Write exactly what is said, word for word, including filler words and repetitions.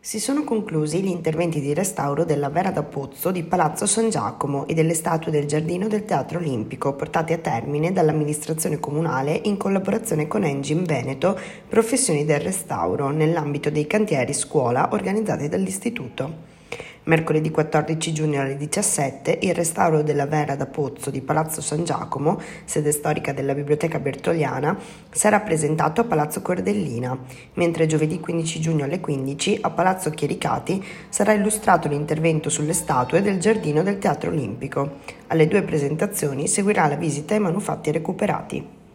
Si sono conclusi gli interventi di restauro della Vera da Pozzo di Palazzo San Giacomo e delle statue del giardino del Teatro Olimpico, portati a termine dall'amministrazione comunale in collaborazione con Engine Veneto Professioni del Restauro, nell'ambito dei cantieri scuola organizzati dall'istituto. Mercoledì quattordici giugno alle diciassette il restauro della Vera da Pozzo di Palazzo San Giacomo, sede storica della Biblioteca Bertoliana, sarà presentato a Palazzo Cordellina, mentre giovedì quindici giugno alle quindici a Palazzo Chiericati sarà illustrato l'intervento sulle statue del giardino del Teatro Olimpico. Alle due presentazioni seguirà la visita ai manufatti recuperati.